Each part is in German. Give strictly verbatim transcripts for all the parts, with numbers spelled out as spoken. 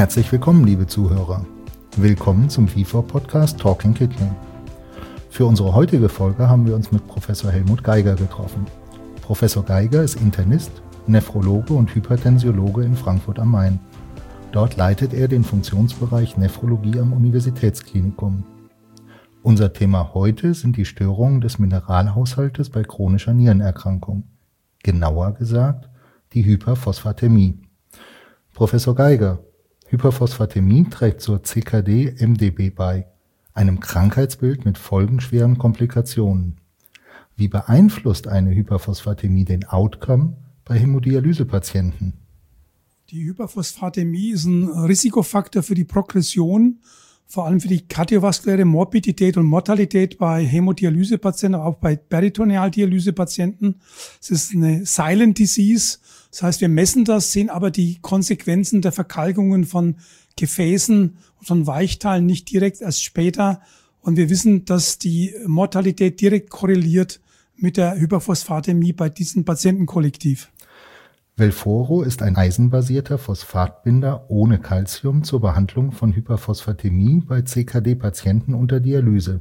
Herzlich willkommen, liebe Zuhörer. Willkommen zum V vier Podcast Talking Kidney. Für unsere heutige Folge haben wir uns mit Professor Helmut Geiger getroffen. Professor Geiger ist Internist, Nephrologe und Hypertensiologe in Frankfurt am Main. Dort leitet er den Funktionsbereich Nephrologie am Universitätsklinikum. Unser Thema heute sind die Störungen des Mineralhaushaltes bei chronischer Nierenerkrankung. Genauer gesagt, die Hyperphosphatämie. Professor Geiger, Hyperphosphatämie trägt zur C K D M D B bei, einem Krankheitsbild mit folgenschweren Komplikationen. Wie beeinflusst eine Hyperphosphatämie den Outcome bei Hämodialysepatienten? Die Hyperphosphatämie ist ein Risikofaktor für die Progression, vor allem für die kardiovaskuläre Morbidität und Mortalität bei Hämodialysepatienten, aber auch bei Peritonealdialysepatienten. Es ist eine Silent Disease. Das heißt, wir messen das, sehen aber die Konsequenzen der Verkalkungen von Gefäßen und von Weichteilen nicht direkt, erst später. Und wir wissen, dass die Mortalität direkt korreliert mit der Hyperphosphatämie bei diesem Patientenkollektiv. Velphoro ist ein eisenbasierter Phosphatbinder ohne Calcium zur Behandlung von Hyperphosphatämie bei C K D-Patienten unter Dialyse.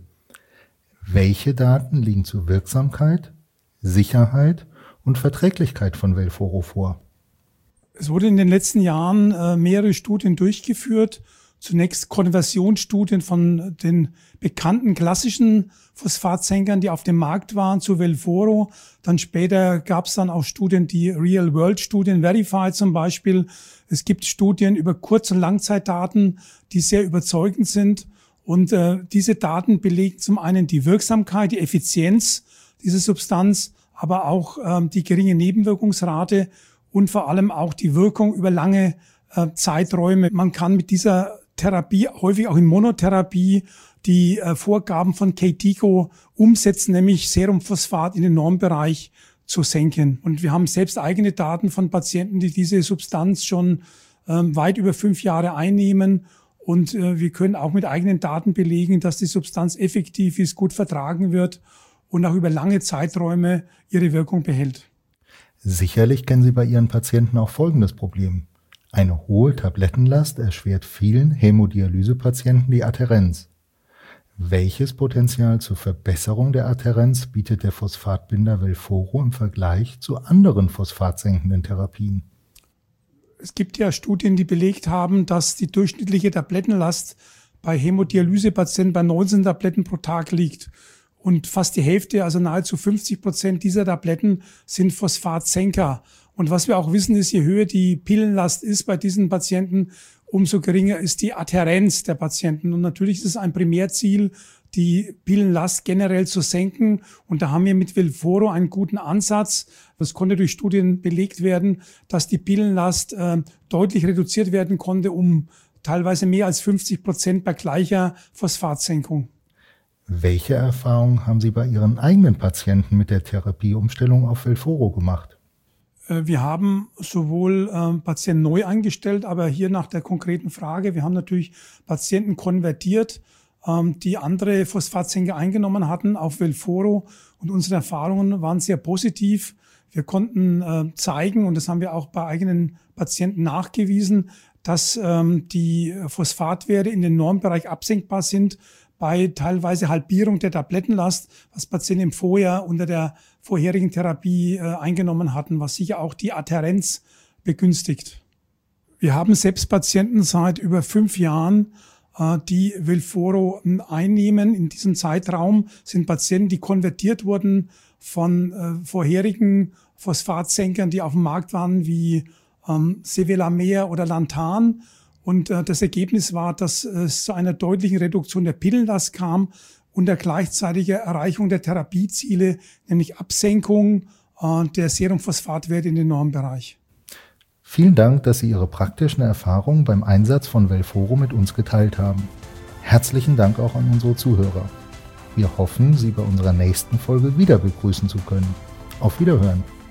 Welche Daten liegen zur Wirksamkeit, Sicherheit und Verträglichkeit von Velphoro vor? Es wurde in den letzten Jahren äh, mehrere Studien durchgeführt. Zunächst Konversionsstudien von den bekannten klassischen Phosphatsenkern, die auf dem Markt waren, zu Velphoro. Dann später gab es dann auch Studien, die Real-World-Studien, Verified zum Beispiel. Es gibt Studien über Kurz- und Langzeitdaten, die sehr überzeugend sind. Und äh, diese Daten belegen zum einen die Wirksamkeit, die Effizienz dieser Substanz, aber auch ähm, die geringe Nebenwirkungsrate und vor allem auch die Wirkung über lange äh, Zeiträume. Man kann mit dieser Therapie, häufig auch in Monotherapie, die äh, Vorgaben von KDIGO umsetzen, nämlich Serumphosphat in den Normbereich zu senken. Und wir haben selbst eigene Daten von Patienten, die diese Substanz schon ähm, weit über fünf Jahre einnehmen. Und äh, wir können auch mit eigenen Daten belegen, dass die Substanz effektiv ist, gut vertragen wird und auch über lange Zeiträume ihre Wirkung behält. Sicherlich kennen Sie bei Ihren Patienten auch folgendes Problem. Eine hohe Tablettenlast erschwert vielen Hämodialysepatienten die Adhärenz. Welches Potenzial zur Verbesserung der Adhärenz bietet der Phosphatbinder Velphoro im Vergleich zu anderen phosphatsenkenden Therapien? Es gibt ja Studien, die belegt haben, dass die durchschnittliche Tablettenlast bei Hämodialysepatienten bei neunzehn Tabletten pro Tag liegt. Und fast die Hälfte, also nahezu fünfzig Prozent dieser Tabletten sind Phosphatsenker. Und was wir auch wissen ist, je höher die Pillenlast ist bei diesen Patienten, umso geringer ist die Adhärenz der Patienten. Und natürlich ist es ein Primärziel, die Pillenlast generell zu senken. Und da haben wir mit Velphoro einen guten Ansatz. Das konnte durch Studien belegt werden, dass die Pillenlast äh, deutlich reduziert werden konnte, um teilweise mehr als fünfzig Prozent bei gleicher Phosphatsenkung. Welche Erfahrungen haben Sie bei Ihren eigenen Patienten mit der Therapieumstellung auf Velphoro gemacht? Wir haben sowohl äh, Patienten neu eingestellt, aber hier nach der konkreten Frage, wir haben natürlich Patienten konvertiert, ähm, die andere Phosphatsenker eingenommen hatten auf Velphoro, und unsere Erfahrungen waren sehr positiv. Wir konnten äh, zeigen, und das haben wir auch bei eigenen Patienten nachgewiesen, dass ähm, die Phosphatwerte in den Normbereich absenkbar sind bei teilweise Halbierung der Tablettenlast, was Patienten im Vorjahr unter der vorherigen Therapie äh, eingenommen hatten, was sicher auch die Adhärenz begünstigt. Wir haben selbst Patienten seit über fünf Jahren, äh, die Velphoro einnehmen. In diesem Zeitraum sind Patienten, die konvertiert wurden von äh, vorherigen Phosphatsenkern, die auf dem Markt waren, wie ähm, Sevelamer oder Lantan. Und äh, das Ergebnis war, dass es zu einer deutlichen Reduktion der Pillenlast kam und der gleichzeitigen Erreichung der Therapieziele, nämlich Absenkung äh, der Serumphosphatwerte in den Normbereich. Vielen Dank, dass Sie Ihre praktischen Erfahrungen beim Einsatz von Velphoro mit uns geteilt haben. Herzlichen Dank auch an unsere Zuhörer. Wir hoffen, Sie bei unserer nächsten Folge wieder begrüßen zu können. Auf Wiederhören.